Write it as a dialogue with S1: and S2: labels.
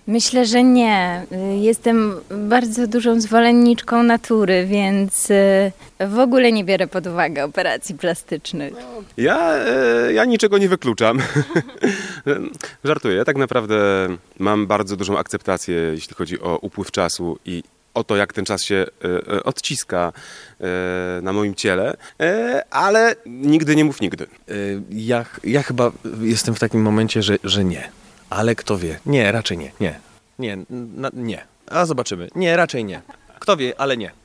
S1: Myślę, że nie. Jestem bardzo dużą zwolenniczką natury, więc w ogóle nie biorę pod uwagę operacji plastycznych.
S2: Ja niczego nie wykluczam. Żartuję. Ja tak naprawdę mam bardzo dużą akceptację, jeśli chodzi o upływ czasu i o to, jak ten czas się odciska na moim ciele, ale nigdy nie mów nigdy.
S3: Ja chyba jestem w takim momencie, że nie. Ale kto wie? Nie, raczej nie. Nie. Nie. A zobaczymy. Nie, raczej nie. Kto wie, ale nie.